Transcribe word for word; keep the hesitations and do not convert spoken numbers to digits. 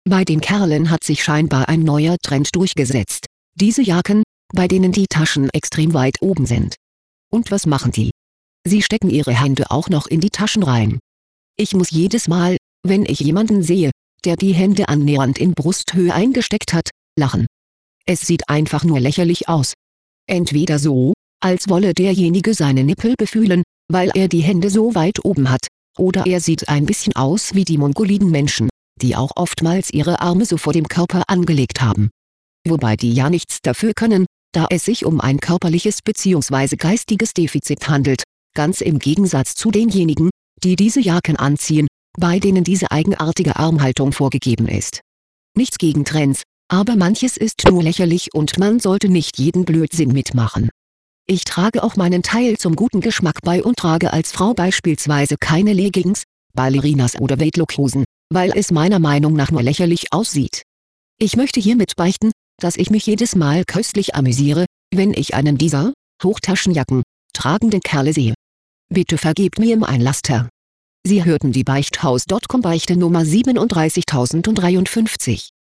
Bei den Kerlen hat sich scheinbar ein neuer Trend durchgesetzt. Diese Jacken, bei denen die Taschen extrem weit oben sind. Und was machen die? Sie stecken ihre Hände auch noch in die Taschen rein. Ich muss jedes Mal, wenn ich jemanden sehe, der die Hände annähernd in Brusthöhe eingesteckt hat, lachen. Es sieht einfach nur lächerlich aus. Entweder so, als wolle derjenige seine Nippel befühlen, weil er die Hände so weit oben hat, oder er sieht ein bisschen aus wie die mongoliden Menschen, die auch oftmals ihre Arme so vor dem Körper angelegt haben. Wobei die ja nichts dafür können, da es sich um ein körperliches bzw. geistiges Defizit handelt, ganz im Gegensatz zu denjenigen, die diese Jacken anziehen, bei denen diese eigenartige Armhaltung vorgegeben ist. Nichts gegen Trends, aber manches ist nur lächerlich und man sollte nicht jeden Blödsinn mitmachen. Ich trage auch meinen Teil zum guten Geschmack bei und trage als Frau beispielsweise keine Leggings, Ballerinas oder Weightlog-Hosen, weil es meiner Meinung nach nur lächerlich aussieht. Ich möchte hiermit beichten, dass ich mich jedes Mal köstlich amüsiere, wenn ich einen dieser Hochtaschenjacken tragenden Kerle sehe. Bitte vergebt mir mein Laster. Sie hörten die Beichthaus Punkt com Beichte Nummer siebenunddreißigtausenddreiundfünfzig.